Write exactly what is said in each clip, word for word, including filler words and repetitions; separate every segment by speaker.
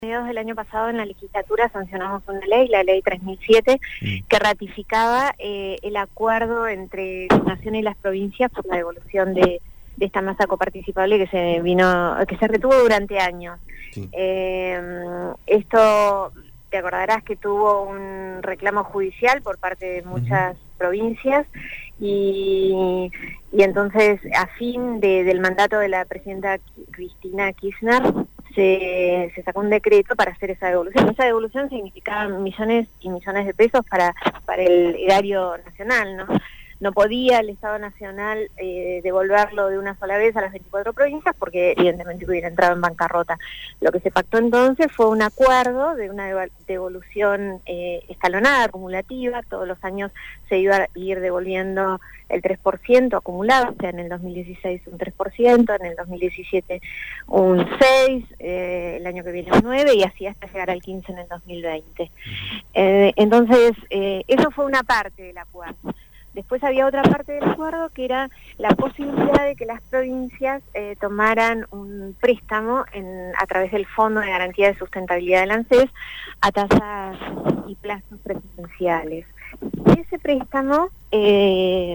Speaker 1: A mediados del año pasado en la legislatura sancionamos una ley, la ley tres mil siete, mm. que ratificaba eh, el acuerdo entre la Nación y las provincias por la devolución de, de esta masa coparticipable que se vino, que se retuvo durante años. Sí. Eh, esto, te acordarás que tuvo un reclamo judicial por parte de muchas uh-huh. provincias y, y entonces a fin de, del mandato de la presidenta Cristina Kirchner Se, se sacó un decreto para hacer esa devolución. Esa devolución significaba millones y millones de pesos para, para el erario nacional, ¿no? No podía el Estado Nacional eh, devolverlo de una sola vez a las veinticuatro provincias porque evidentemente hubiera entrado en bancarrota. Lo que se pactó entonces fue un acuerdo de una devolución eh, escalonada, acumulativa. Todos los años se iba a ir devolviendo el tres por ciento acumulado, o sea, en el dos mil dieciséis un tres por ciento, en el dos mil diecisiete un seis por ciento, eh, el año que viene un nueve por ciento y así hasta llegar al quince por ciento en el dos mil veinte. Eh, entonces, eh, eso fue una parte del acuerdo. Después había otra parte del acuerdo que era la posibilidad de que las provincias eh, tomaran un préstamo en, a través del Fondo de Garantía de Sustentabilidad del ANSES a tasas y plazos preferenciales. Ese préstamo eh,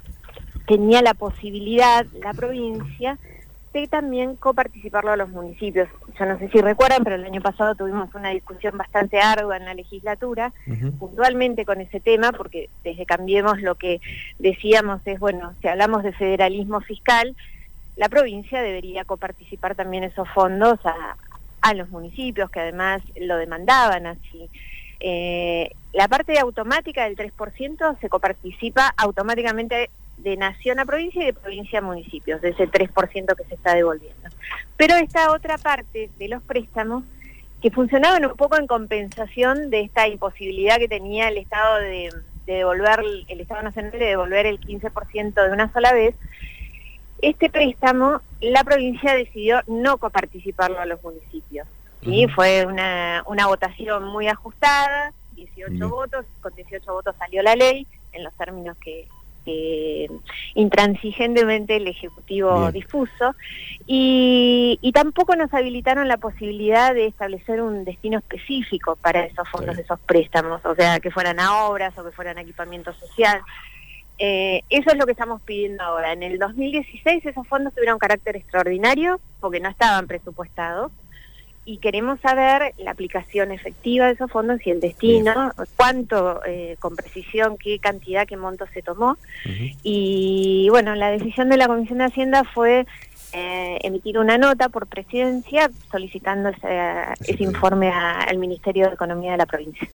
Speaker 1: tenía la posibilidad, la provincia, de también coparticiparlo a los municipios. Yo no sé si recuerdan, pero el año pasado tuvimos una discusión bastante ardua en la legislatura, uh-huh. puntualmente con ese tema, porque desde Cambiemos lo que decíamos es, bueno, si hablamos de federalismo fiscal, la provincia debería coparticipar también esos fondos a, a los municipios, que además lo demandaban así. Eh, la parte automática del tres por ciento se coparticipa automáticamente de nación a provincia y de provincia a municipios, de ese tres por ciento que se está devolviendo. Pero esta otra parte de los préstamos, que funcionaban un poco en compensación de esta imposibilidad que tenía el Estado de, de devolver, el Estado Nacional de devolver el quince por ciento de una sola vez, este préstamo, la provincia decidió no coparticiparlo a los municipios. ¿Sí? Uh-huh. Fue una, una votación muy ajustada, dieciocho uh-huh. votos, con dieciocho votos salió la ley, en los términos que que intransigentemente el Ejecutivo Bien. dispuso, y, y tampoco nos habilitaron la posibilidad de establecer un destino específico para esos fondos, sí. esos préstamos, o sea, que fueran a obras o que fueran a equipamiento social. Eh, eso es lo que estamos pidiendo ahora. En el dos mil dieciséis esos fondos tuvieron carácter extraordinario porque no estaban presupuestados, y queremos saber la aplicación efectiva de esos fondos y el destino, sí. cuánto, eh, con precisión, qué cantidad, qué monto se tomó. Uh-huh. Y bueno, la decisión de la Comisión de Hacienda fue eh, emitir una nota por presidencia solicitando ese, ese informe a, al Ministerio de Economía de la provincia.